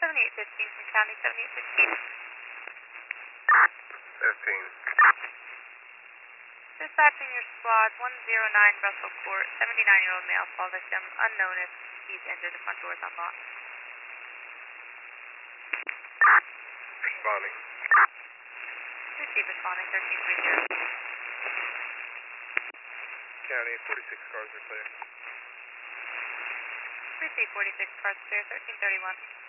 7815 from County 7815. 15. Dispatching your squad 109 Russell Court, 79-year-old male fall victim, unknown if he's injured, the front door is unlocked. Responding. Receive responding 1330. County, 46 cars are clear. Receive 46 cars clear, 1331.